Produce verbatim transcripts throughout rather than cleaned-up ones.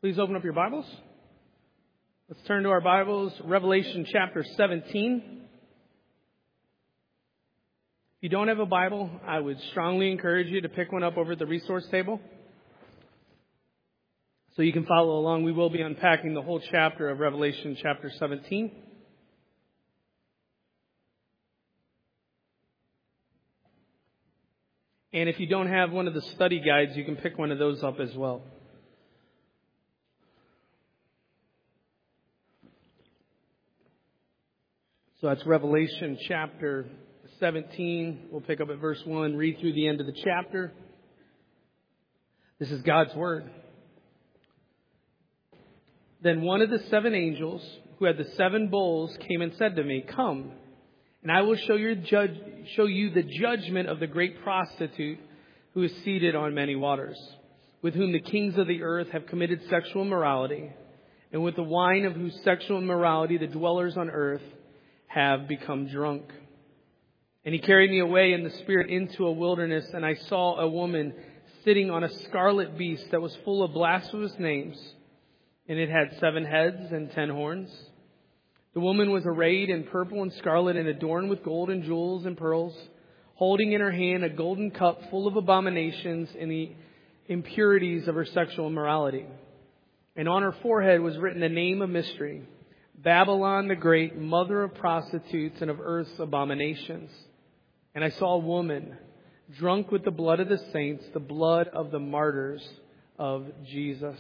Please open up your Bibles. Let's turn to our Bibles, Revelation chapter seventeen. If you don't have a Bible, I would strongly encourage you to pick one up over at the resource table so you can follow along. We will be unpacking the whole chapter of Revelation chapter seventeen. And if you don't have one of the study guides, you can pick one of those up as well. So that's Revelation chapter seventeen. We'll pick up at verse one, read through the end of the chapter. This is God's Word. Then one of the seven angels who had the seven bowls came and said to me, "Come, and I will show you, judge, show you the judgment of the great prostitute who is seated on many waters, with whom the kings of the earth have committed sexual immorality, and with the wine of whose sexual immorality the dwellers on earth have become drunk." And he carried me away in the Spirit into a wilderness, and I saw a woman sitting on a scarlet beast that was full of blasphemous names, and it had seven heads and ten horns. The woman was arrayed in purple and scarlet and adorned with gold and jewels and pearls, holding in her hand a golden cup full of abominations and the impurities of her sexual immorality. And on her forehead was written a name of mystery, Babylon the Great, mother of prostitutes and of earth's abominations. And I saw a woman drunk with the blood of the saints, the blood of the martyrs of Jesus.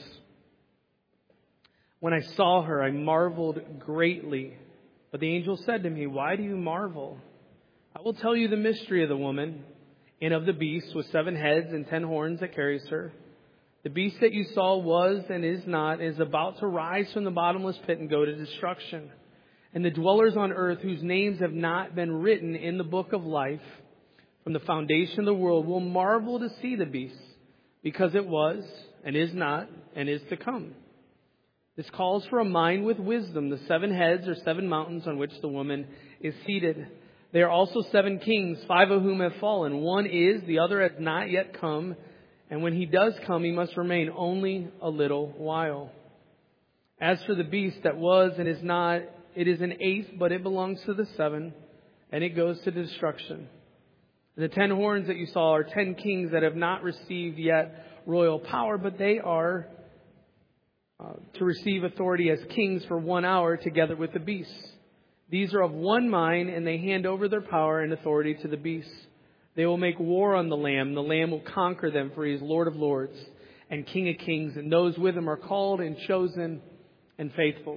When I saw her, I marveled greatly. But the angel said to me, "Why do you marvel? I will tell you the mystery of the woman and of the beast with seven heads and ten horns that carries her. The beast that you saw was and is not, and is about to rise from the bottomless pit and go to destruction. And the dwellers on earth whose names have not been written in the book of life from the foundation of the world will marvel to see the beast, because it was and is not and is to come. This calls for a mind with wisdom. The seven heads are seven mountains on which the woman is seated. There are also seven kings, five of whom have fallen. One is, the other has not yet come. And when he does come, he must remain only a little while. As for the beast that was and is not, it is an eighth, but it belongs to the seven, and it goes to destruction. And the ten horns that you saw are ten kings that have not received yet royal power, but they are uh, to receive authority as kings for one hour together with the beast. These are of one mind, and they hand over their power and authority to the beast. They will make war on the Lamb. The Lamb will conquer them, for he is Lord of lords and King of kings. And those with him are called and chosen and faithful.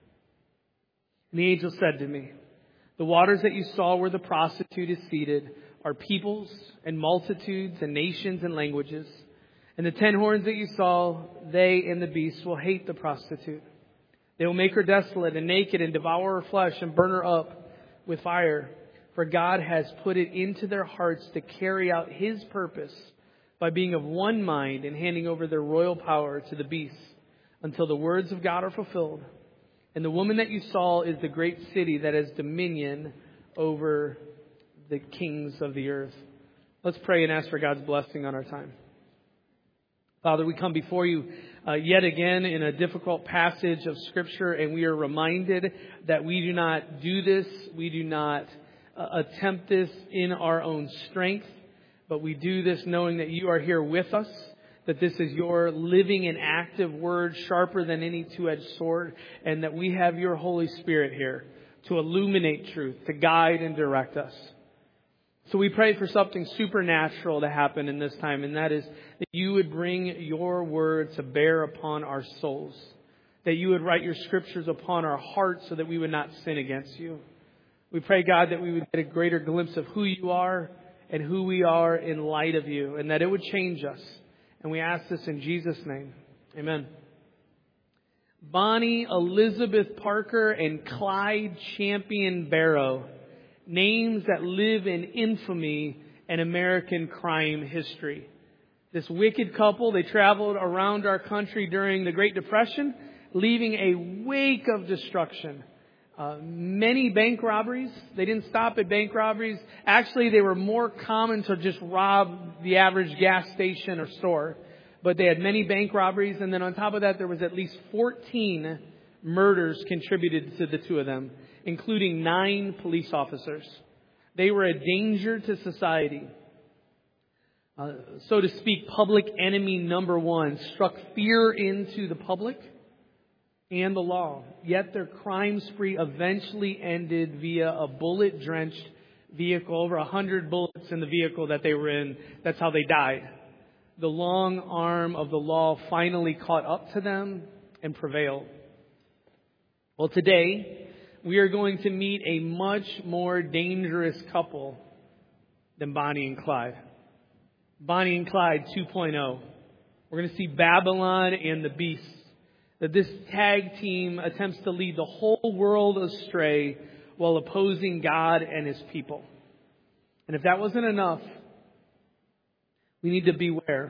And the angel said to me, "The waters that you saw where the prostitute is seated are peoples and multitudes and nations and languages. And the ten horns that you saw, they and the beast will hate the prostitute. They will make her desolate and naked and devour her flesh and burn her up with fire. For God has put it into their hearts to carry out his purpose by being of one mind and handing over their royal power to the beast until the words of God are fulfilled. And the woman that you saw is the great city that has dominion over the kings of the earth." Let's pray and ask for God's blessing on our time. Father, we come before you uh, yet again in a difficult passage of Scripture, and we are reminded that we do not do this, we do not Uh, attempt this in our own strength, but we do this knowing that you are here with us, that this is your living and active word, sharper than any two-edged sword, and that we have your Holy Spirit here to illuminate truth, to guide and direct us. So we pray for something supernatural to happen in this time, and that is that you would bring your word to bear upon our souls, that you would write your scriptures upon our hearts so that we would not sin against you. We pray, God, that we would get a greater glimpse of who you are and who we are in light of you, and that it would change us. And we ask this in Jesus' name. Amen. Bonnie Elizabeth Parker and Clyde Champion Barrow, names that live in infamy and American crime history. This wicked couple, they traveled around our country during the Great Depression, leaving a wake of destruction. Uh, many bank robberies. They didn't stop at bank robberies. Actually, they were more common to just rob the average gas station or store. But they had many bank robberies, and then on top of that, there was at least fourteen murders contributed to the two of them, including nine police officers. They were a danger to society. Uh, so to speak, public enemy number one struck fear into the public and the law. Yet their crime spree eventually ended via a bullet-drenched vehicle, over a hundred bullets in the vehicle that they were in. That's how they died. The long arm of the law finally caught up to them and prevailed. Well, today we are going to meet a much more dangerous couple than Bonnie and Clyde. Bonnie and Clyde two point oh. We're going to see Babylon and the Beast. That this tag team attempts to lead the whole world astray while opposing God and His people. And if that wasn't enough, we need to beware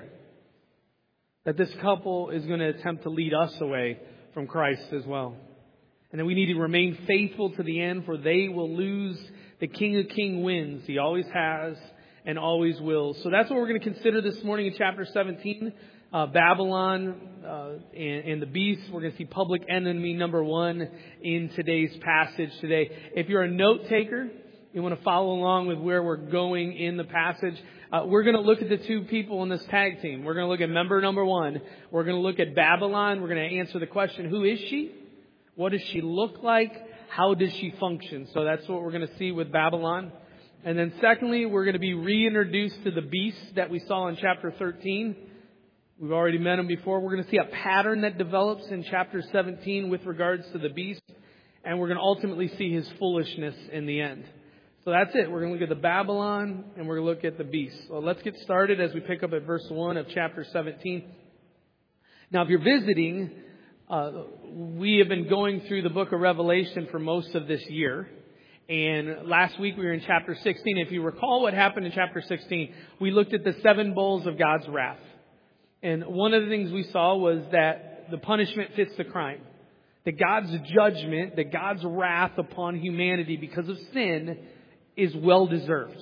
that this couple is going to attempt to lead us away from Christ as well. And that we need to remain faithful to the end, for they will lose. The King of Kings wins. He always has and always will. So that's what we're going to consider this morning in chapter seventeen. Uh, Babylon uh, and, and the Beast. We're going to see public enemy number one in today's passage today. If you're a note taker, you want to follow along with where we're going in the passage, uh, we're going to look at the two people in this tag team. We're going to look at member number one. We're going to look at Babylon. We're going to answer the question, who is she? What does she look like? How does she function? So that's what we're going to see with Babylon. And then secondly, we're going to be reintroduced to the beast that we saw in chapter thirteen. We've already met him before. We're going to see a pattern that develops in chapter seventeen with regards to the beast. And we're going to ultimately see his foolishness in the end. So that's it. We're going to look at the Babylon and we're going to look at the beast. So let's get started as we pick up at verse one of chapter seventeen. Now, if you're visiting, uh, we have been going through the book of Revelation for most of this year. And last week we were in chapter sixteen. If you recall what happened in chapter sixteen, we looked at the seven bowls of God's wrath. And one of the things we saw was that the punishment fits the crime. That God's judgment, that God's wrath upon humanity because of sin is well deserved.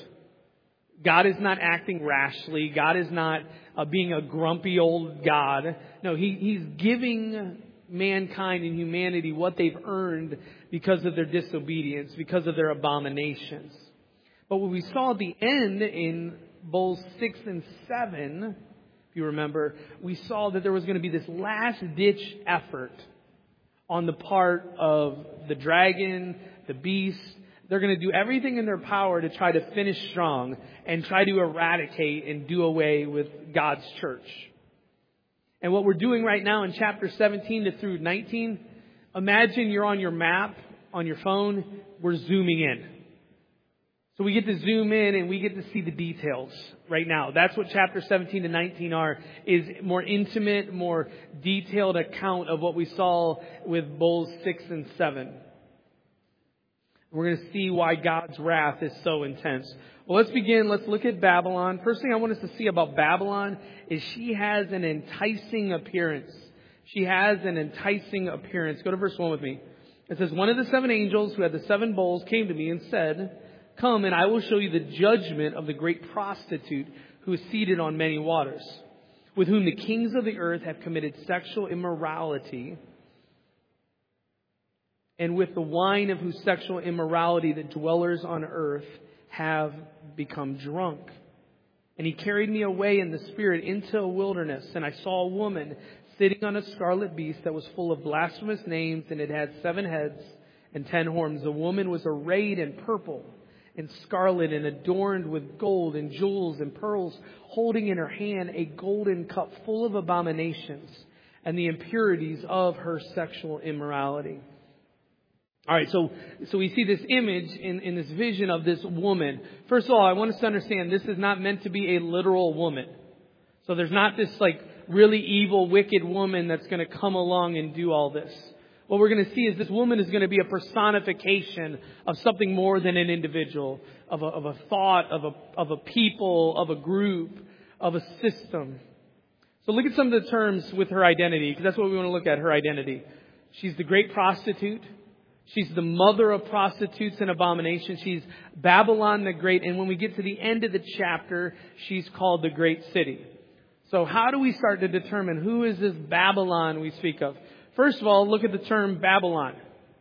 God is not acting rashly. God is not uh, being a grumpy old God. No, he, He's giving mankind and humanity what they've earned because of their disobedience, because of their abominations. But what we saw at the end in bowls six and seven, if you remember, we saw that there was going to be this last-ditch effort on the part of the dragon, the beast. They're going to do everything in their power to try to finish strong and try to eradicate and do away with God's church. And what we're doing right now in chapter seventeen to through nineteen, imagine you're on your map, on your phone, we're zooming in. So we get to zoom in and we get to see the details right now. That's what chapter seventeen to nineteen are, is more intimate, more detailed account of what we saw with bowls six and seven. We're going to see why God's wrath is so intense. Well, let's begin. Let's look at Babylon. First thing I want us to see about Babylon is she has an enticing appearance. She has an enticing appearance. Go to verse one with me. It says, one of the seven angels who had the seven bowls came to me and said, come and I will show you the judgment of the great prostitute who is seated on many waters, with whom the kings of the earth have committed sexual immorality, and with the wine of whose sexual immorality the dwellers on earth have become drunk. And he carried me away in the spirit into a wilderness, and I saw a woman sitting on a scarlet beast that was full of blasphemous names, and it had seven heads and ten horns. The woman was arrayed in purple and scarlet and adorned with gold and jewels and pearls, holding in her hand a golden cup full of abominations and the impurities of her sexual immorality. All right, so so we see this image in, in this vision of this woman. First of all, I want us to understand this is not meant to be a literal woman. So there's not this like really evil, wicked woman that's going to come along and do all this. What we're going to see is this woman is going to be a personification of something more than an individual, of a, of a thought, of a, of a people, of a group, of a system. So look at some of the terms with her identity, because that's what we want to look at, her identity. She's the great prostitute. She's the mother of prostitutes and abominations. She's Babylon the Great. And when we get to the end of the chapter, she's called the Great City. So how do we start to determine who is this Babylon we speak of? First of all, look at the term Babylon.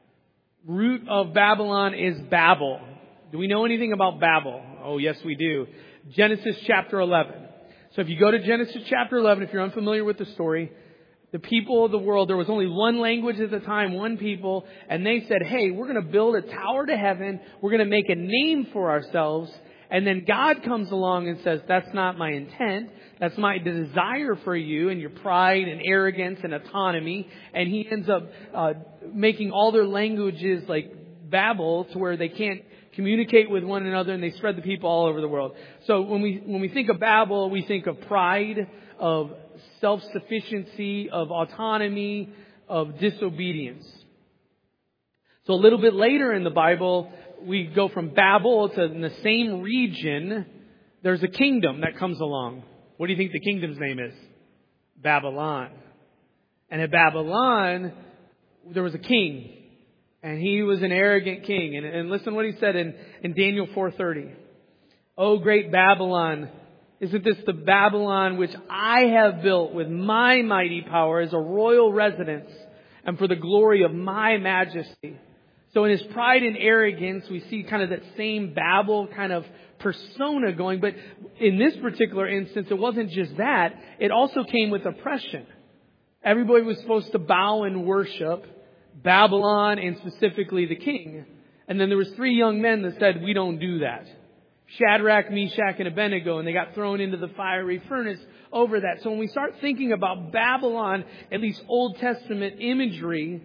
Root of Babylon is Babel. Do we know anything about Babel? Oh, yes, we do. Genesis chapter eleven. So if you go to Genesis chapter eleven, if you're unfamiliar with the story, the people of the world, there was only one language at the time, one people, and they said, hey, we're going to build a tower to heaven. We're going to make a name for ourselves. And then God comes along and says, that's not my intent. That's my desire for you and your pride and arrogance and autonomy. And He ends up uh, making all their languages like Babel to where they can't communicate with one another, and they spread the people all over the world. So when we when we think of Babel, we think of pride, of self-sufficiency, of autonomy, of disobedience. So a little bit later in the Bible, we go from Babel to in the same region, there's a kingdom that comes along. What do you think the kingdom's name is? Babylon. And at Babylon, there was a king. And he was an arrogant king. And, and listen what he said in, in Daniel four thirty. O great Babylon, isn't this the Babylon which I have built with my mighty power as a royal residence and for the glory of my majesty? So in his pride and arrogance, we see kind of that same Babel kind of persona going. But in this particular instance, it wasn't just that. It also came with oppression. Everybody was supposed to bow and worship Babylon and specifically the king. And then there was three young men that said, we don't do that. Shadrach, Meshach, and Abednego. And they got thrown into the fiery furnace over that. So when we start thinking about Babylon, at least Old Testament imagery,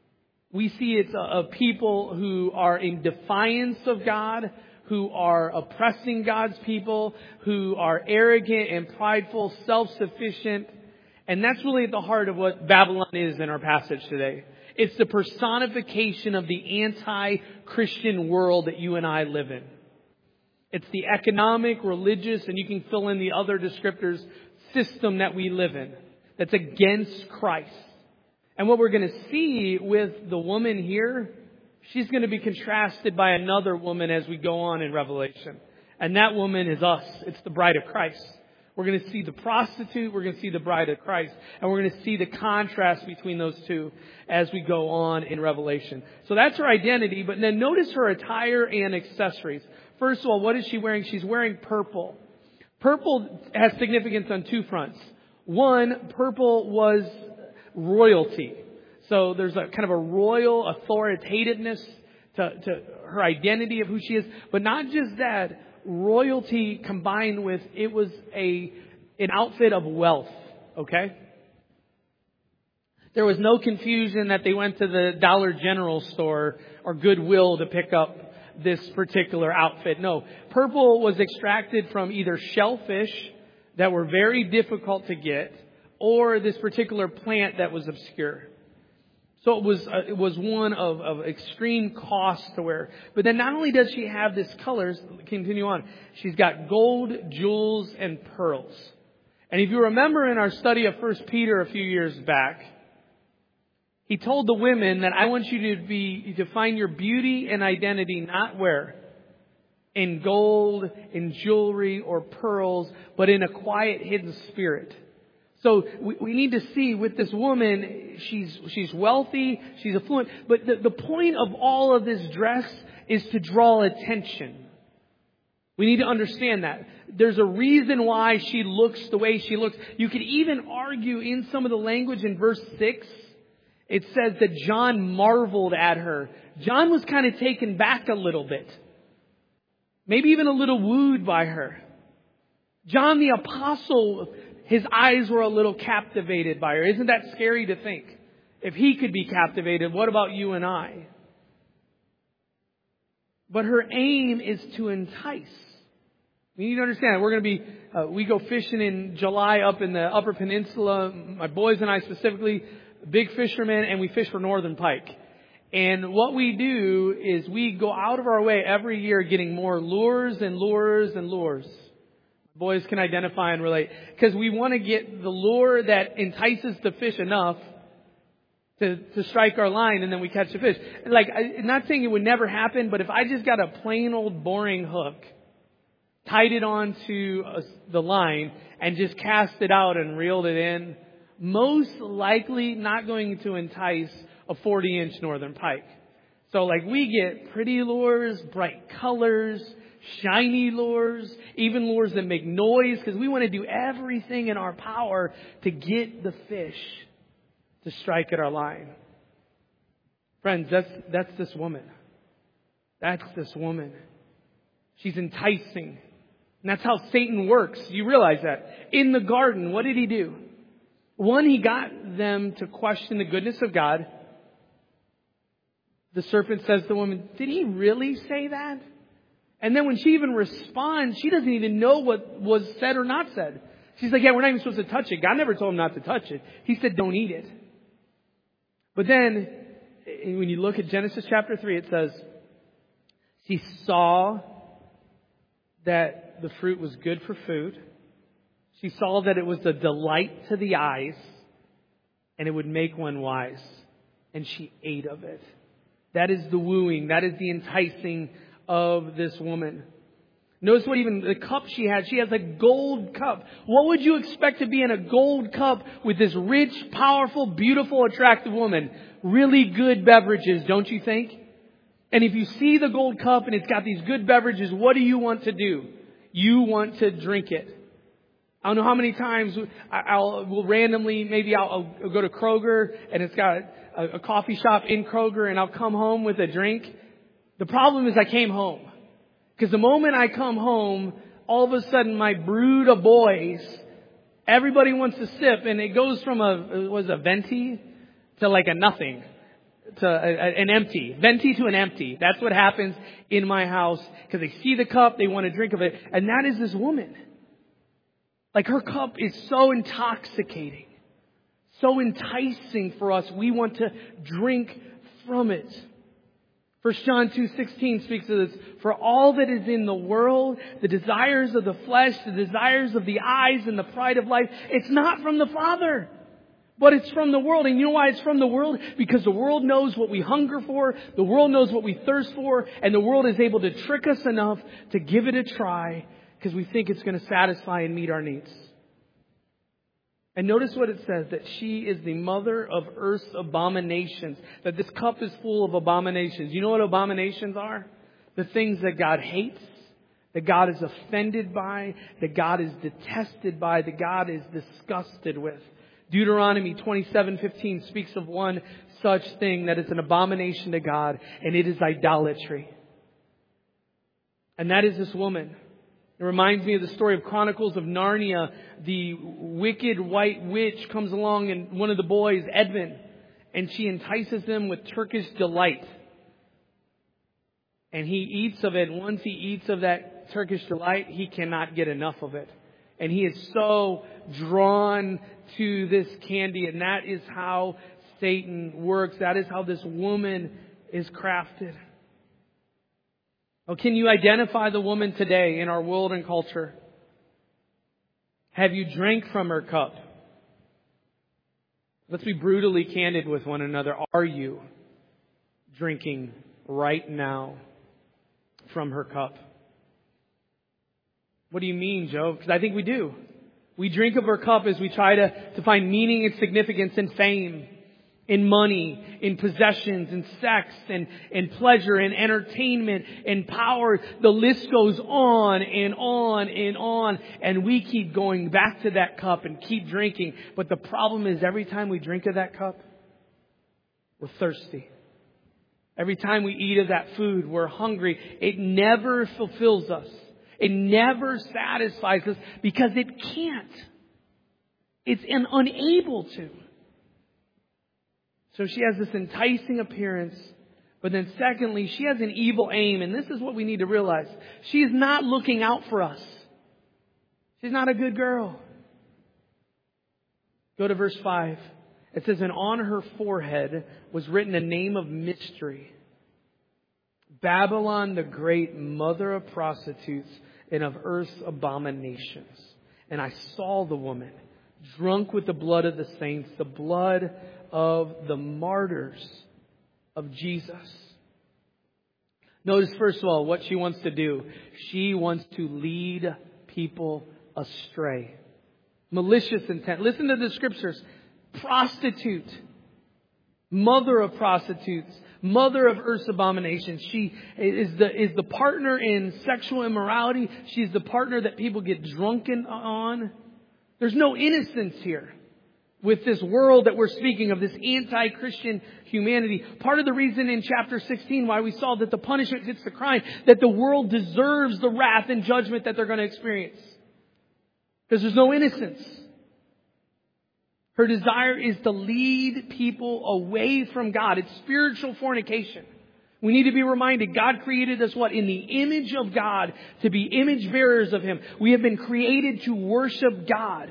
we see it's a, a people who are in defiance of God, who are oppressing God's people, who are arrogant and prideful, self-sufficient. And that's really at the heart of what Babylon is in our passage today. It's the personification of the anti-Christian world that you and I live in. It's the economic, religious, and you can fill in the other descriptors, system that we live in that's against Christ. And what we're going to see with the woman here, she's going to be contrasted by another woman as we go on in Revelation. And that woman is us. It's the bride of Christ. We're going to see the prostitute. We're going to see the bride of Christ. And we're going to see the contrast between those two as we go on in Revelation. So that's her identity. But then notice her attire and accessories. First of all, what is she wearing? She's wearing purple. Purple has significance on two fronts. One, purple was royalty. So there's a kind of a royal authoritativeness to, to her identity of who she is. But not just that. Royalty combined with, it was a an outfit of wealth, okay? There was no confusion that they went to the Dollar General store or Goodwill to pick up this particular outfit. No, purple was extracted from either shellfish that were very difficult to get or this particular plant that was obscure. So it was uh, it was one of, of extreme cost to wear. But then not only does she have this colors, continue on, she's got gold, jewels, and pearls. And if you remember in our study of First Peter a few years back, he told the women that I want you to be to find your beauty and identity not where? In gold, in jewelry, or pearls, but in a quiet, hidden spirit. So we, we need to see with this woman, she's she's wealthy, she's affluent. But the, the point of all of this dress is to draw attention. We need to understand that. There's a reason why she looks the way she looks. You could even argue in some of the language in verse six, it says that John marveled at her. John was kind of taken back a little bit. Maybe even a little wooed by her. John the Apostle, his eyes were a little captivated by her. Isn't that scary to think? If he could be captivated, what about you and I? But her aim is to entice. We need to understand. We're going to be, uh, we go fishing in July up in the Upper Peninsula. My boys and I specifically, big fishermen, and we fish for northern pike. And what we do is we go out of our way every year getting more lures and lures and lures. Boys can identify and relate. Because we want to get the lure that entices the fish enough to, to strike our line, and then we catch the fish. Like, I'm not saying it would never happen, but if I just got a plain old boring hook tied it onto a, the line, and just cast it out and reeled it in, most likely not going to entice a forty inch northern pike. So like we get pretty lures, bright colors, shiny lures, even lures that make noise, because we want to do everything in our power to get the fish to strike at our line. Friends, that's, that's this woman. That's this woman. She's enticing. And that's how Satan works. You realize that. In the garden, what did he do? One, he got them to question the goodness of God. The serpent says to the woman, did he really say that? And then when she even responds, she doesn't even know what was said or not said. She's like, yeah, we're not even supposed to touch it. God never told him not to touch it. He said, don't eat it. But then, when you look at Genesis chapter three, it says, she saw that the fruit was good for food. She saw that it was a delight to the eyes, and it would make one wise. And she ate of it. That is the wooing. That is the enticing of this woman. Notice what even the cup she had. She has a gold cup. What would you expect to be in a gold cup with this rich, powerful, beautiful, attractive woman? Really good beverages, don't you think? And if you see the gold cup and it's got these good beverages, what do you want to do? You want to drink it. I don't know how many times I'll will randomly, maybe I'll, I'll go to Kroger and it's got a, a coffee shop in Kroger and I'll come home with a drink. The problem is I came home. Because the moment I come home, all of a sudden my brood of boys, everybody wants to sip, and it goes from a, it was a venti to like a nothing, to a, a, an empty. Venti to an empty. That's what happens in my house. Because they see the cup, they want to drink of it. And that is this woman. Like her cup is so intoxicating, so enticing for us. We want to drink from it. First John two sixteen speaks of this. For all that is in the world, the desires of the flesh, the desires of the eyes, and the pride of life, it's not from the Father, but it's from the world. And you know why it's from the world? Because the world knows what we hunger for, the world knows what we thirst for, and the world is able to trick us enough to give it a try because we think it's going to satisfy and meet our needs. And notice what it says, that she is the mother of earth's abominations. That this cup is full of abominations. You know what abominations are? The things that God hates, that God is offended by, that God is detested by, that God is disgusted with. Deuteronomy twenty-seven fifteen speaks of one such thing that is an abomination to God, and it is idolatry. And that is this woman. It reminds me of the story of Chronicles of Narnia. The wicked white witch comes along and one of the boys, Edmund, and she entices him with Turkish delight. And he eats of it. And once he eats of that Turkish delight, he cannot get enough of it. And he is so drawn to this candy. And that is how Satan works. That is how this woman is crafted. Oh, can you identify the woman today in our world and culture? Have you drank from her cup? Let's be brutally candid with one another. Are you drinking right now from her cup? What do you mean, Joe? Because I think we do. We drink of her cup as we try to, to find meaning and significance in fame, in money, in possessions, in sex, and in pleasure, in entertainment, in power. The list goes on and on and on. And we keep going back to that cup and keep drinking. But the problem is every time we drink of that cup, we're thirsty. Every time we eat of that food, we're hungry. It never fulfills us. It never satisfies us because it can't. It's an unable to. So she has this enticing appearance, but then secondly, she has an evil aim. And this is what we need to realize. She is not looking out for us. She's not a good girl. Go to verse five. It says, and on her forehead was written a name of mystery. Babylon the Great, mother of prostitutes and of earth's abominations. And I saw the woman drunk with the blood of the saints, the blood of the martyrs of Jesus. Notice, first of all, what she wants to do. She wants to lead people astray. Malicious intent. Listen to the scriptures. Prostitute. Mother of prostitutes. Mother of earth's abominations. She is the, is the partner in sexual immorality. She's the partner that people get drunken on. There's no innocence here with this world that we're speaking of, this anti-Christian humanity. Part of the reason in chapter sixteen why we saw that the punishment fits the crime, that the world deserves the wrath and judgment that they're going to experience. Because there's no innocence. Her desire is to lead people away from God. It's spiritual fornication. We need to be reminded, God created us what? In the image of God, to be image bearers of Him. We have been created to worship God.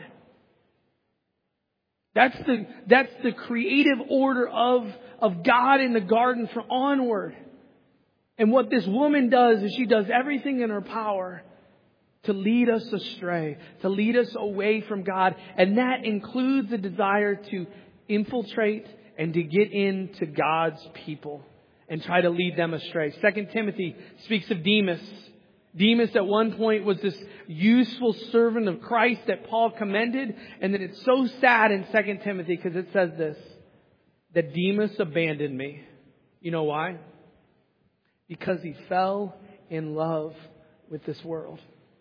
That's the, that's the creative order of, of God in the garden from onward. And what this woman does is she does everything in her power to lead us astray, to lead us away from God. And that includes the desire to infiltrate and to get into God's people and try to lead them astray. Second Timothy speaks of Demas. Demas at one point was this useful servant of Christ that Paul commended. And then it's so sad in Second Timothy because it says this, that Demas abandoned me. You know why? Because he fell in love with this world.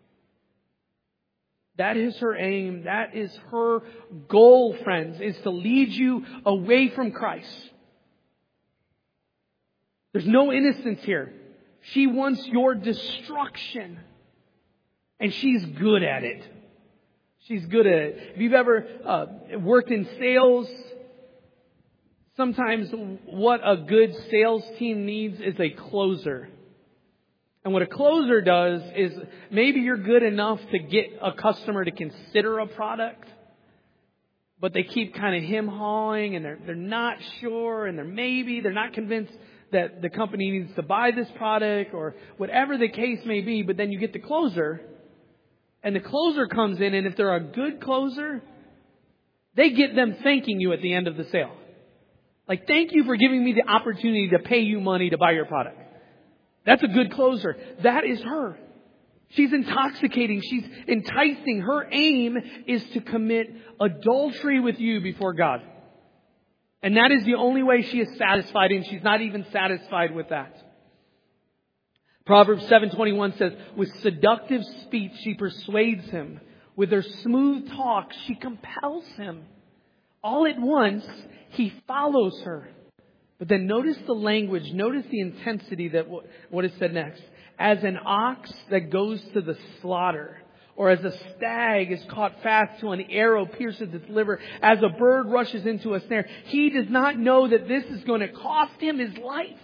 That is her aim. That is her goal, friends, is to lead you away from Christ. There's no innocence here. She wants your destruction. And she's good at it. She's good at it. If you've ever uh, worked in sales, sometimes what a good sales team needs is a closer. And what a closer does is maybe you're good enough to get a customer to consider a product, but they keep kind of hem-hawing and they're, they're not sure and they're maybe, they're not convinced that the company needs to buy this product or whatever the case may be. But then you get the closer and the closer comes in, and if they're a good closer, they get them thanking you at the end of the sale. Like, thank you for giving me the opportunity to pay you money to buy your product. That's a good closer. That is her. She's intoxicating. She's enticing. Her aim is to commit adultery with you before God. And that is the only way she is satisfied, and she's not even satisfied with that. Proverbs seven twenty-one says, with seductive speech she persuades him. With her smooth talk she compels him. All at once he follows her. But then notice the language, notice the intensity that what is said next. As an ox that goes to the slaughter, or as a stag is caught fast till an arrow pierces its liver, as a bird rushes into a snare, he does not know that this is going to cost him his life.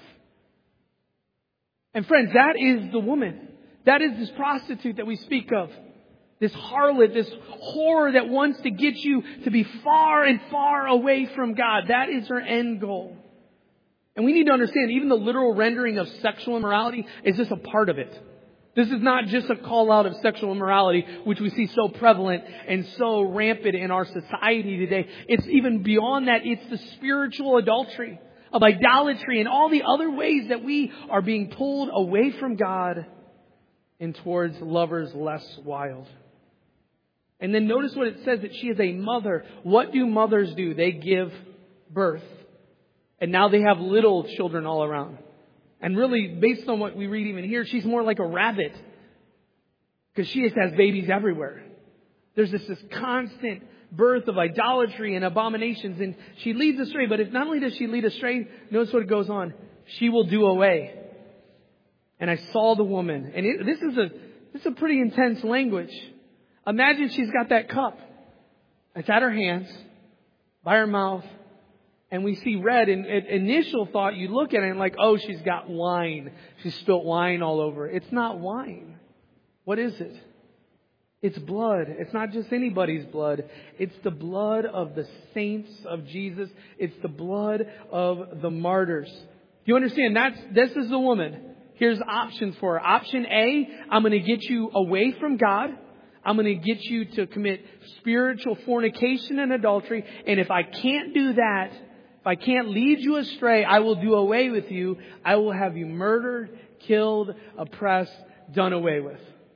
And friends, that is the woman. That is this prostitute that we speak of. This harlot, this whore that wants to get you to be far and far away from God. That is her end goal. And we need to understand, even the literal rendering of sexual immorality is just a part of it. This is not just a call out of sexual immorality, which we see so prevalent and so rampant in our society today. It's even beyond that. It's the spiritual adultery of idolatry and all the other ways that we are being pulled away from God and towards lovers less wild. And then notice what it says, that she is a mother. What do mothers do? They give birth. And now they have little children all around. And really, based on what we read even here, she's more like a rabbit. Because she just has babies everywhere. There's this, this constant birth of idolatry and abominations. And she leads astray. But if not only does she lead astray, notice what goes on. She will do away. And I saw the woman. And it, this is a this is a pretty intense language. Imagine she's got that cup. It's at her hands, by her mouth. And we see red, and at initial thought, you look at it and like, oh, she's got wine. She's spilt wine all over. It's not wine. What is it? It's blood. It's not just anybody's blood. It's the blood of the saints of Jesus. It's the blood of the martyrs. Do you understand? That's, this is the woman. Here's options for her. Option A, I'm going to get you away from God. I'm going to get you to commit spiritual fornication and adultery. And if I can't do that, If I can't lead you astray, I will do away with you. I will have you murdered, killed, oppressed, done away with.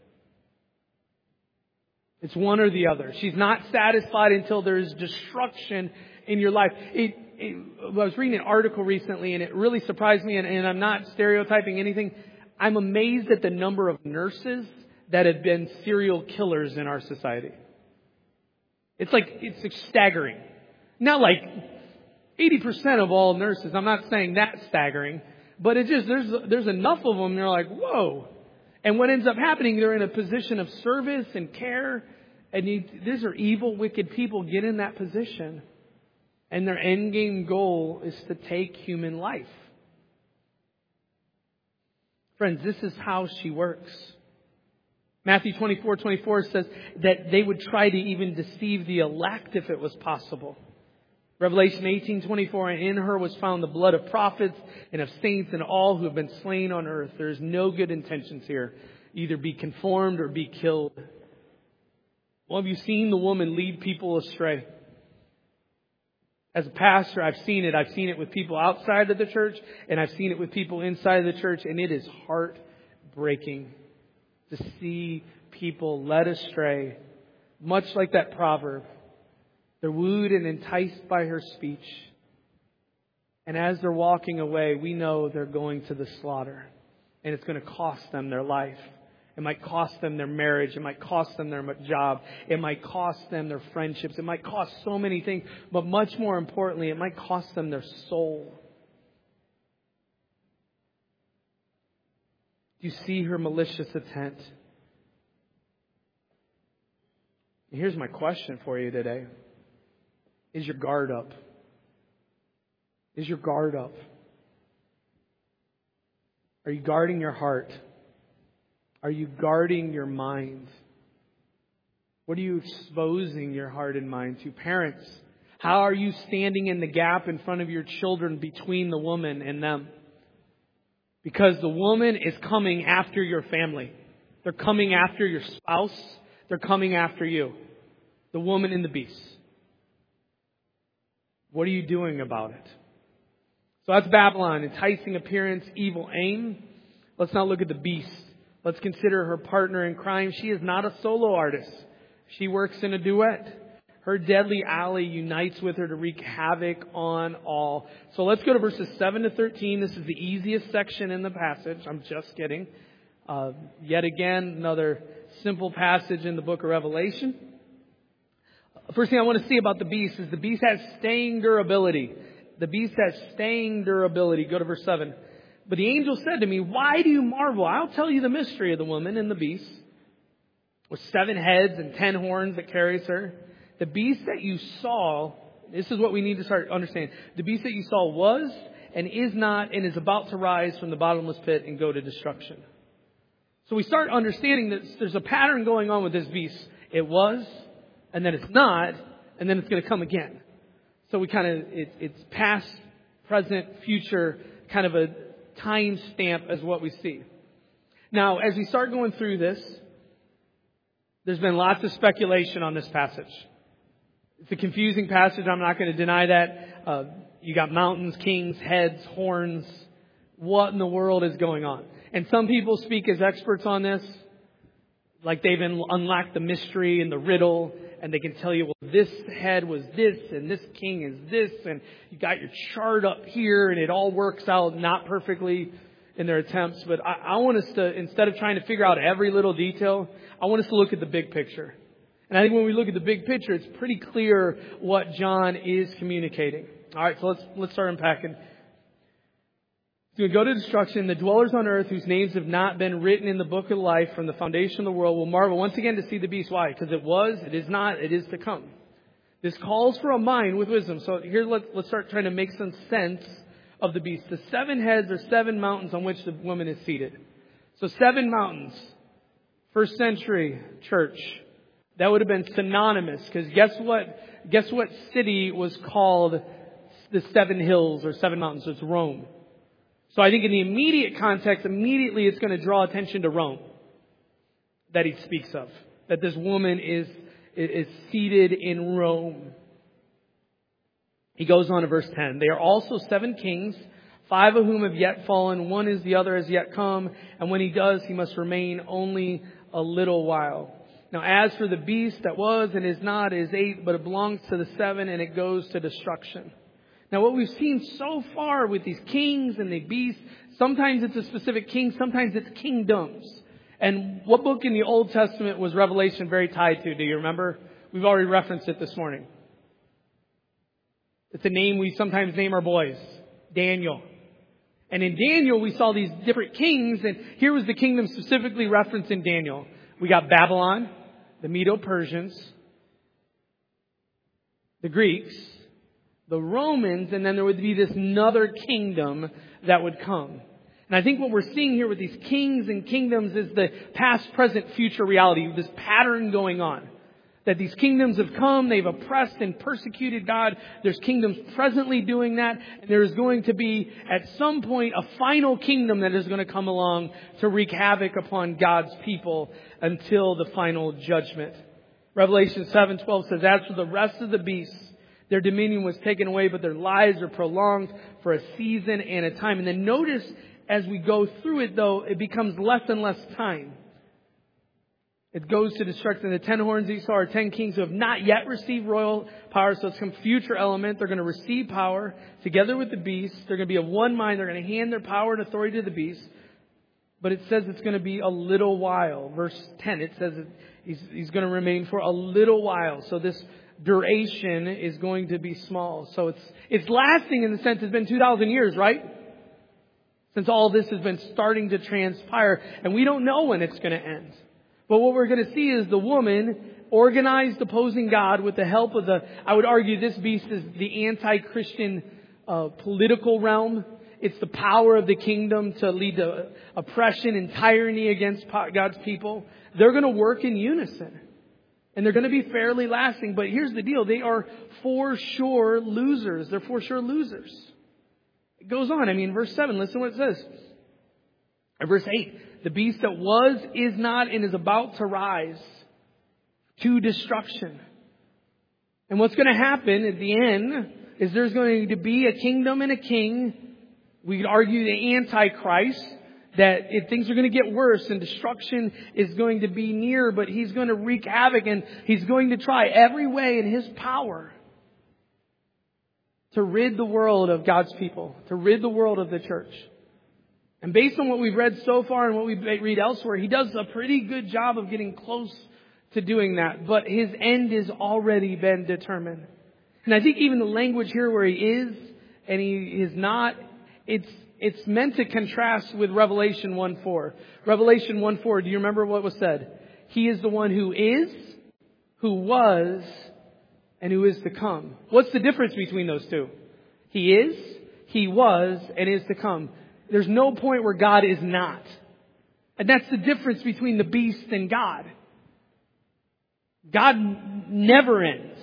It's one or the other. She's not satisfied until there is destruction in your life. It, it, I was reading an article recently and it really surprised me, and, and I'm not stereotyping anything. I'm amazed at the number of nurses that have been serial killers in our society. It's like, it's like staggering. Not like eighty percent of all nurses. I'm not saying that staggering. But it just, there's, there's enough of them. They're like, whoa. And what ends up happening, they're in a position of service and care. And you, these are evil, wicked people get in that position. And their end game goal is to take human life. Friends, this is how she works. Matthew twenty-four twenty-four says that they would try to even deceive the elect if it was possible. Revelation eighteen twenty-four, and in her was found the blood of prophets and of saints and all who have been slain on earth. There is no good intentions here. Either be conformed or be killed. Well, have you seen the woman lead people astray? As a pastor, I've seen it. I've seen it with people outside of the church, and I've seen it with people inside of the church, and it is heartbreaking to see people led astray, much like that proverb. They're wooed and enticed by her speech. And as they're walking away, we know they're going to the slaughter. And it's going to cost them their life. It might cost them their marriage. It might cost them their job. It might cost them their friendships. It might cost so many things. But much more importantly, it might cost them their soul. Do you see her malicious intent? And here's my question for you today. Is your guard up? Is your guard up? Are you guarding your heart? Are you guarding your mind? What are you exposing your heart and mind to? Parents, how are you standing in the gap in front of your children between the woman and them? Because the woman is coming after your family. They're coming after your spouse. They're coming after you. The woman and the beast. What are you doing about it? So that's Babylon. Enticing appearance, evil aim. Let's not look at the beast. Let's consider her partner in crime. She is not a solo artist. She works in a duet. Her deadly ally unites with her to wreak havoc on all. So let's go to verses seven to thirteen. This is the easiest section in the passage. I'm just kidding. Uh, yet again, another simple passage in the book of Revelation. First thing I want to see about the beast is the beast has staying durability. The beast has staying durability. Go to verse seven. But the angel said to me, why do you marvel? I'll tell you the mystery of the woman and the beast, with seven heads and ten horns that carries her. The beast that you saw, this is what we need to start understanding. The beast that you saw was and is not and is about to rise from the bottomless pit and go to destruction. So we start understanding that there's a pattern going on with this beast. It was, and then it's not, and then it's going to come again. So we kind of, it, it's past, present, future, kind of a time stamp as what we see. Now, as we start going through this, there's been lots of speculation on this passage. It's a confusing passage. I'm not going to deny that. Uh, you got mountains, kings, heads, horns. What in the world is going on? And some people speak as experts on this, like they've unlocked the mystery and the riddle, and they can tell you, well, this head was this, and this king is this, and you got your chart up here, and it all works out not perfectly in their attempts. But I, I want us to, instead of trying to figure out every little detail, I want us to look at the big picture. And I think when we look at the big picture, it's pretty clear what John is communicating. All right, so let's let's start unpacking. So we go to destruction. The dwellers on earth whose names have not been written in the book of life from the foundation of the world will marvel once again to see the beast. Why? Because it was, it is not, it is to come. This calls for a mind with wisdom. So here let's, let's start trying to make some sense of the beast. The seven heads are seven mountains on which the woman is seated. So seven mountains. First century church. That would have been synonymous. Because guess what? Guess what city was called the seven hills or seven mountains? It's Rome. So I think in the immediate context, immediately it's going to draw attention to Rome that he speaks of. That this woman is, is seated in Rome. He goes on to verse ten. They are also seven kings, five of whom have yet fallen. One is the other has yet come. And when he does, he must remain only a little while. Now, as for the beast that was and is not, is eight, but it belongs to the seven, and it goes to destruction. Now, what we've seen so far with these kings and the beasts, sometimes it's a specific king, sometimes it's kingdoms. And what book in the Old Testament was Revelation very tied to? Do you remember? We've already referenced it this morning. It's a name we sometimes name our boys. Daniel. And in Daniel, we saw these different kings, and here was the kingdom specifically referenced in Daniel. We got Babylon, the Medo-Persians, the Greeks, the Romans, and then there would be this another kingdom that would come. And I think what we're seeing here with these kings and kingdoms is the past, present, future reality, this pattern going on. That these kingdoms have come, they've oppressed and persecuted God. There's kingdoms presently doing that. And there is going to be, at some point, a final kingdom that is going to come along to wreak havoc upon God's people until the final judgment. Revelation seven twelve says, as for the rest of the beasts, their dominion was taken away, but their lives are prolonged for a season and a time. And then notice, as we go through it, though, it becomes less and less time. It goes to destruction. The ten horns you saw are ten kings who have not yet received royal power. So it's some future element. They're going to receive power together with the beast. They're going to be of one mind. They're going to hand their power and authority to the beast. But it says it's going to be a little while. Verse ten, it says that he's, he's going to remain for a little while. So this duration is going to be small. So it's it's lasting in the sense it's been two thousand years, right? Since all this has been starting to transpire. And we don't know when it's going to end. But what we're going to see is the woman organized opposing God with the help of the, I would argue this beast is the anti-Christian uh, political realm. It's the power of the kingdom to lead to oppression and tyranny against God's people. They're going to work in unison. And they're going to be fairly lasting. But here's the deal. They are for sure losers. They're for sure losers. It goes on. I mean, verse seven, listen to what it says. Or verse eight. The beast that was, is not, and is about to rise to destruction. And what's going to happen at the end is there's going to be a kingdom and a king. We could argue the Antichrist, that if things are going to get worse and destruction is going to be near, but he's going to wreak havoc and he's going to try every way in his power to rid the world of God's people, to rid the world of the church. And based on what we've read so far and what we read elsewhere, he does a pretty good job of getting close to doing that. But his end has already been determined. And I think even the language here where he is and he is not, it's it's meant to contrast with Revelation one four. Revelation one four, do you remember what was said? He is the one who is, who was, and who is to come. What's the difference between those two? He is, he was, and is to come. There's no point where God is not. And that's the difference between the beast and God. God never ends.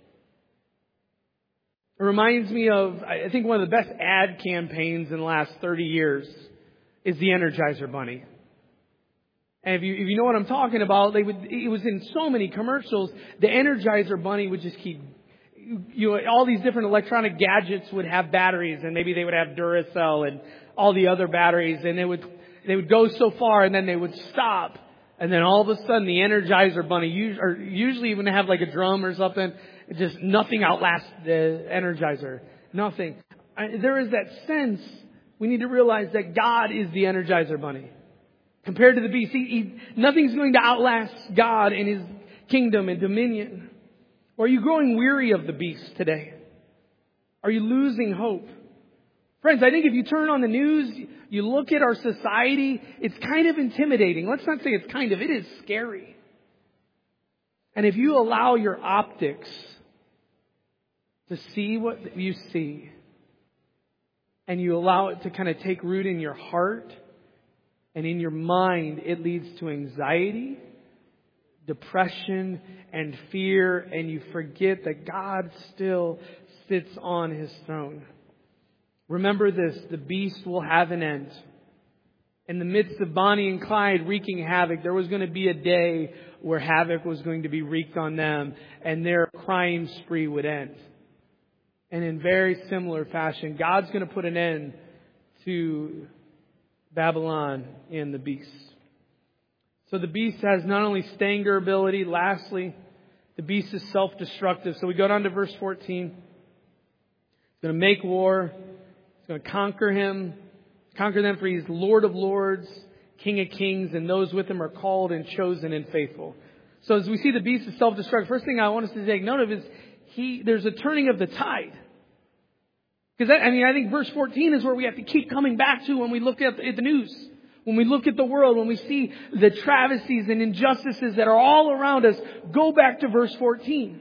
It reminds me of, I think one of the best ad campaigns in the last thirty years is the Energizer Bunny. And if you, if you know what I'm talking about, they would, it was in so many commercials. The Energizer Bunny would just keep, you know, all these different electronic gadgets would have batteries, and maybe they would have Duracell and all the other batteries, and they would they would go so far, and then they would stop, and then all of a sudden the Energizer Bunny, or usually even have like a drum or something, just nothing outlasts the Energizer, nothing. There is that sense. We need to realize that God is the Energizer Bunny compared to the beast. He, he, nothing's going to outlast God in His kingdom and dominion. Or are you growing weary of the beast today? Are you losing hope? Friends, I think if you turn on the news, you look at our society, it's kind of intimidating. Let's not say it's kind of, it is scary. And if you allow your optics to see what you see, and you allow it to kind of take root in your heart and in your mind, it leads to anxiety, depression, and fear, and you forget that God still sits on His throne. Remember this, the beast will have an end. In the midst of Bonnie and Clyde wreaking havoc, there was going to be a day where havoc was going to be wreaked on them and their crime spree would end. And in very similar fashion, God's going to put an end to Babylon and the beast. So the beast has not only staying durability, lastly, the beast is self-destructive. So we go down to verse fourteen. He's going to make war. He's going to conquer him, conquer them, for he's Lord of lords, King of kings, and those with him are called and chosen and faithful. So as we see the beast is self-destructive, first thing I want us to take note of is he. there's a turning of the tide. Because I mean, I think verse fourteen is where we have to keep coming back to when we look at the news. When we look at the world, when we see the travesties and injustices that are all around us, go back to verse fourteen.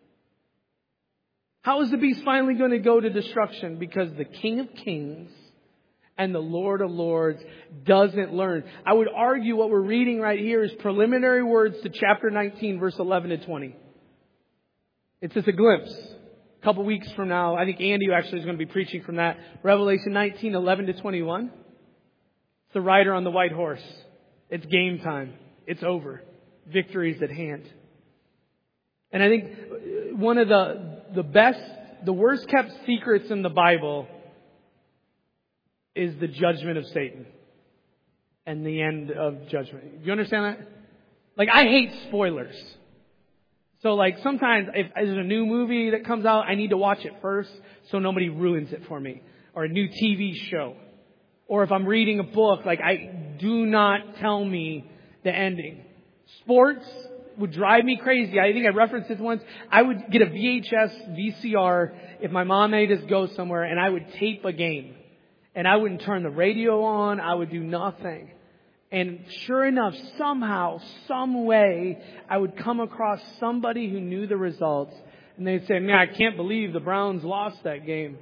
How is the beast finally going to go to destruction? Because the King of Kings and the Lord of Lords doesn't learn. I would argue what we're reading right here is preliminary words to chapter nineteen, verse eleven to twenty. It's just a glimpse. A couple weeks from now, I think Andy actually is going to be preaching from that. Revelation nineteen, eleven to twenty-one. It's the rider on the white horse. It's game time. It's over. Victory is at hand. And I think one of the, the best, the worst kept secrets in the Bible is the judgment of Satan and the end of judgment. Do you understand that? Like, I hate spoilers. So like sometimes if there's a new movie that comes out, I need to watch it first so nobody ruins it for me. Or a new T V show. Or if I'm reading a book, like I do not tell me the ending. Sports would drive me crazy. I think I referenced this once. I would get a V H S, V C R if my mom made us go somewhere, and I would tape a game. And I wouldn't turn the radio on. I would do nothing. And sure enough, somehow, some way, I would come across somebody who knew the results. And they'd say, man, I can't believe the Browns lost that game.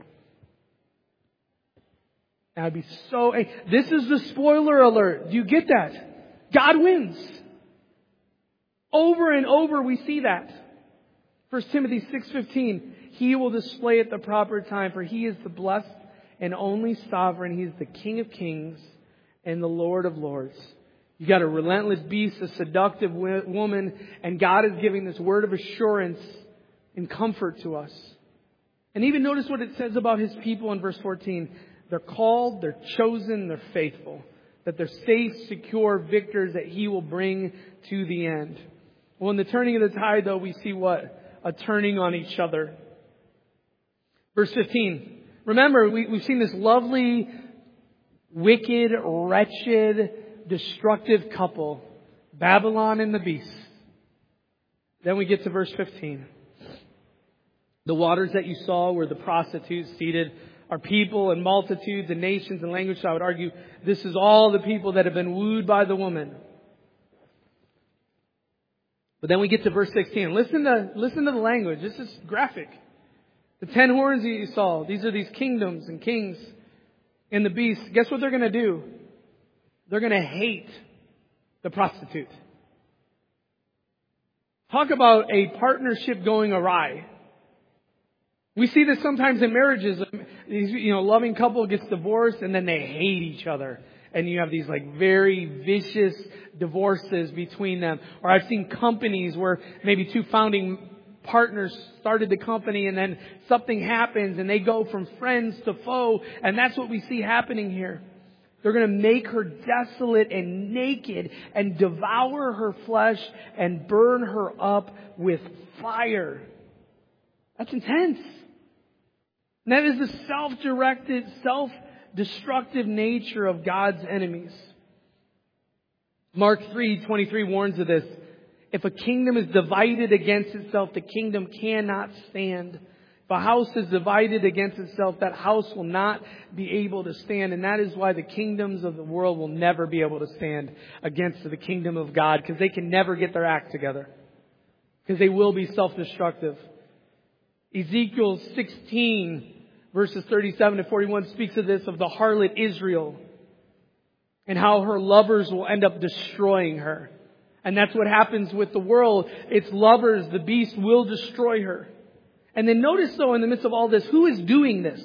And I'd be so... Hey, this is the spoiler alert. Do you get that? God wins. Over and over we see that. First Timothy six fifteen. He will display at the proper time, for he is the blessed and only sovereign. He is the King of kings and the Lord of lords. You got a relentless beast, a seductive woman, and God is giving this word of assurance and comfort to us. And even notice what it says about His people in verse fourteen. They're called, they're chosen, they're faithful. That they're safe, secure victors that He will bring to the end. Well, in the turning of the tide, though, we see what? A turning on each other. Verse fifteen. Remember, we, we've seen this lovely, wicked, wretched, destructive couple, Babylon and the beast. Then we get to verse fifteen. The waters that you saw where the prostitutes seated are people and multitudes and nations and languages. So I would argue this is all the people that have been wooed by the woman. But then we get to verse sixteen. Listen to, listen to the language. This is graphic. The ten horns that you saw, these are these kingdoms and kings and the beast. Guess what they're going to do? They're going to hate the prostitute. Talk about a partnership going awry. We see this sometimes in marriages. These, you know, loving couple gets divorced and then they hate each other. And you have these like very vicious divorces between them. Or I've seen companies where maybe two founding partners started the company and then something happens and they go from friends to foe. And that's what we see happening here. They're going to make her desolate and naked and devour her flesh and burn her up with fire. That's intense. And that is the self-directed, self-destructive nature of God's enemies. Mark three twenty-three warns of this. If a kingdom is divided against itself, the kingdom cannot stand. If a house is divided against itself, that house will not be able to stand. And that is why the kingdoms of the world will never be able to stand against the kingdom of God. Because they can never get their act together. Because they will be self-destructive. Ezekiel sixteen verses thirty-seven to forty-one speaks of this, of the harlot Israel. And how her lovers will end up destroying her. And that's what happens with the world. Its lovers, the beast, will destroy her. And then notice though, in the midst of all this, who is doing this?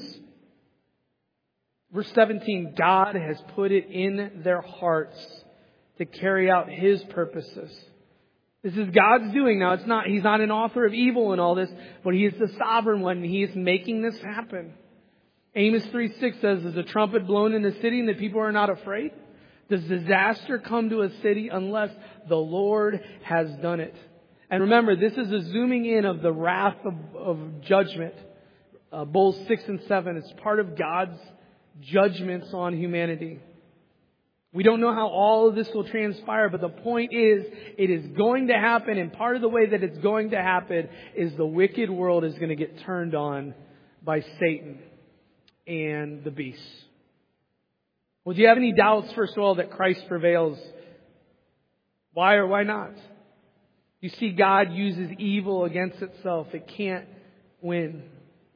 Verse seventeen, God has put it in their hearts to carry out His purposes. This is God's doing now. It's not, He's not an author of evil in all this, but He is the sovereign one, and He is making this happen. Amos three six says, is a trumpet blown in the city and the people are not afraid? Does disaster come to a city unless the Lord has done it? And remember, this is a zooming in of the wrath of, of judgment. Uh, Bowls six and seven. It's part of God's judgments on humanity. We don't know how all of this will transpire, but the point is, it is going to happen, and part of the way that it's going to happen is the wicked world is going to get turned on by Satan and the beast. Well, do you have any doubts, first of all, that Christ prevails? Why or why not? You see, God uses evil against itself. It can't win.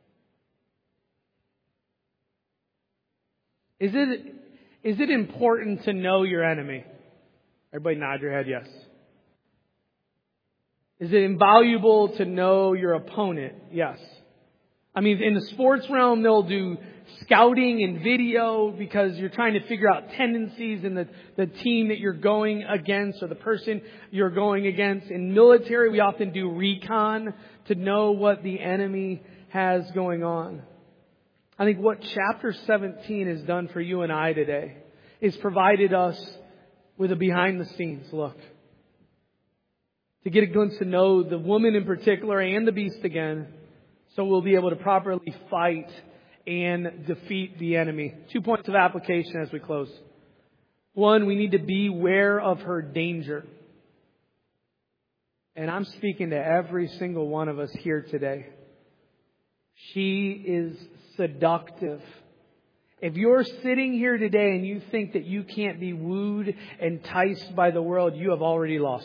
Is it, is it important to know your enemy? Everybody nod your head, yes. Is it invaluable to know your opponent? Yes. I mean, in the sports realm, they'll do scouting and video because you're trying to figure out tendencies in the, the team that you're going against or the person you're going against. In military, we often do recon to know what the enemy has going on. I think what chapter seventeen has done for you and I today is provided us with a behind the scenes look. To get a glimpse to know the woman in particular and the beast again, so we'll be able to properly fight and defeat the enemy. Two points of application as we close. One, we need to beware of her danger. And I'm speaking to every single one of us here today. She is seductive. If you're sitting here today and you think that you can't be wooed, enticed by the world, you have already lost.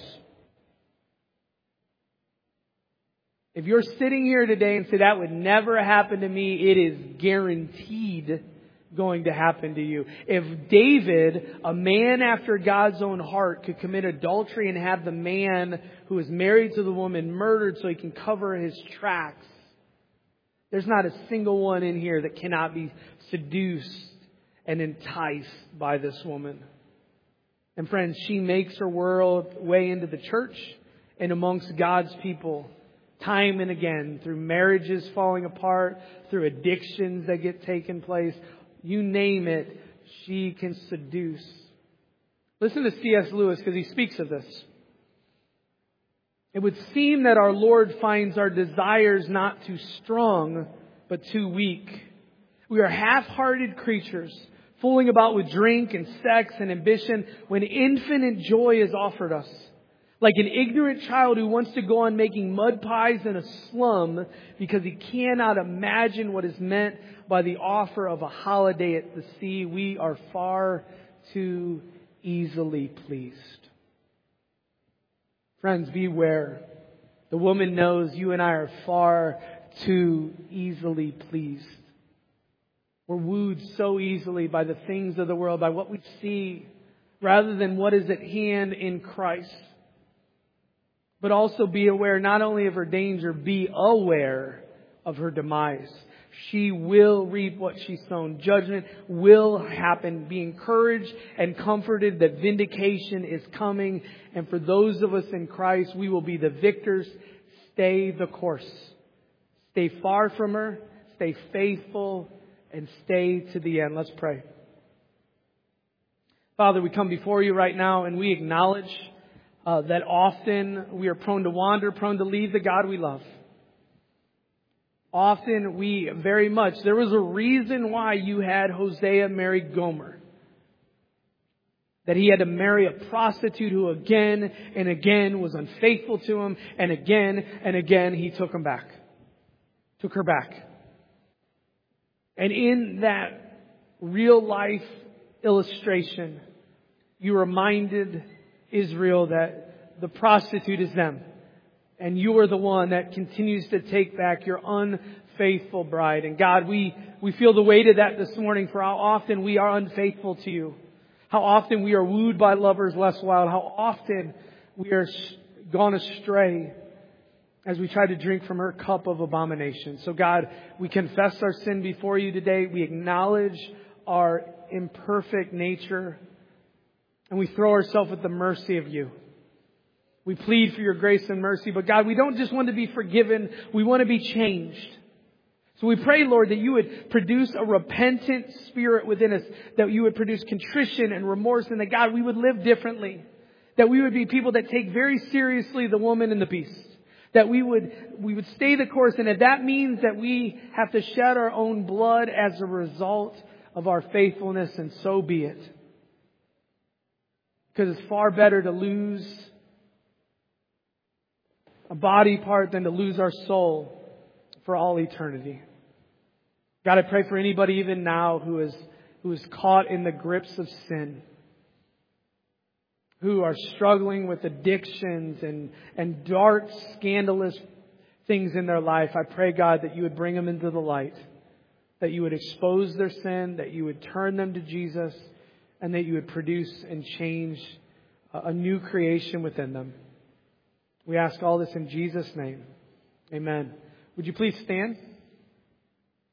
If you're sitting here today and say that would never happen to me, it is guaranteed going to happen to you. If David, a man after God's own heart, could commit adultery and have the man who is married to the woman murdered so he can cover his tracks, there's not a single one in here that cannot be seduced and enticed by this woman. And friends, she makes her world way into the church and amongst God's people. Time and again, through marriages falling apart, through addictions that get taken place, you name it, she can seduce. Listen to C S Lewis because he speaks of this. It would seem that our Lord finds our desires not too strong, but too weak. We are half-hearted creatures, fooling about with drink and sex and ambition when infinite joy is offered us. Like an ignorant child who wants to go on making mud pies in a slum because he cannot imagine what is meant by the offer of a holiday at the sea, we are far too easily pleased. Friends, beware. The woman knows you and I are far too easily pleased. We're wooed so easily by the things of the world, by what we see, rather than what is at hand in Christ. But also be aware not only of her danger, be aware of her demise. She will reap what she's sown. Judgment will happen. Be encouraged and comforted that vindication is coming. And for those of us in Christ, we will be the victors. Stay the course. Stay far from her. Stay faithful. And stay to the end. Let's pray. Father, we come before you right now and we acknowledge Uh, that often we are prone to wander, prone to leave the God we love. Often we very much, there was a reason why you had Hosea marry Gomer. That he had to marry a prostitute who again and again was unfaithful to him. And again and again he took him back. Took her back. And in that real life illustration, you reminded Israel that the prostitute is them. And you are the one that continues to take back your unfaithful bride. And God, we, we feel the weight of that this morning for how often we are unfaithful to you. How often we are wooed by lovers less wild. How often we are gone astray as we try to drink from her cup of abomination. So God, we confess our sin before you today. We acknowledge our imperfect nature. And we throw ourselves at the mercy of you. We plead for your grace and mercy. But God, we don't just want to be forgiven. We want to be changed. So we pray, Lord, that you would produce a repentant spirit within us, that you would produce contrition and remorse, and that, God, we would live differently. That we would be people that take very seriously the woman and the beast. That we would we would stay the course, and if that means that we have to shed our own blood as a result of our faithfulness, and so be it. Because it's far better to lose a body part than to lose our soul for all eternity. God, I pray for anybody even now who is who is caught in the grips of sin, who are struggling with addictions and, and dark, scandalous things in their life. I pray, God, that you would bring them into the light, that you would expose their sin, that you would turn them to Jesus, and that you would produce and change a new creation within them. We ask all this in Jesus' name. Amen. Would you please stand?